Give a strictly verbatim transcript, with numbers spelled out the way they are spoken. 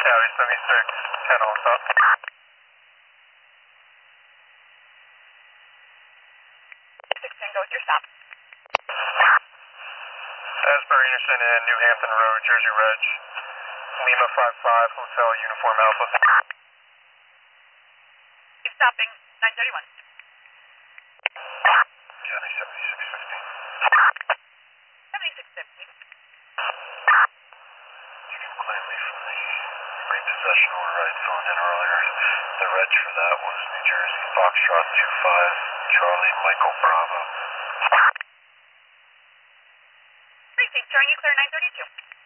County seventy-six, ten all stop. six ten, go with your stop. Asbury Anderson and New Hampton Road, Jersey Reg. Lima five five, Hotel Uniform Alpha. Keep stopping, nine thirty-one. County seventy-six fifteen. seventy-six fifteen. You can claim me for the repossession order I'd filled in earlier. The reg for that was New Jersey, Foxtrot two five, Charlie Michael Bravo. Precinct, showing you clear nine thirty-two.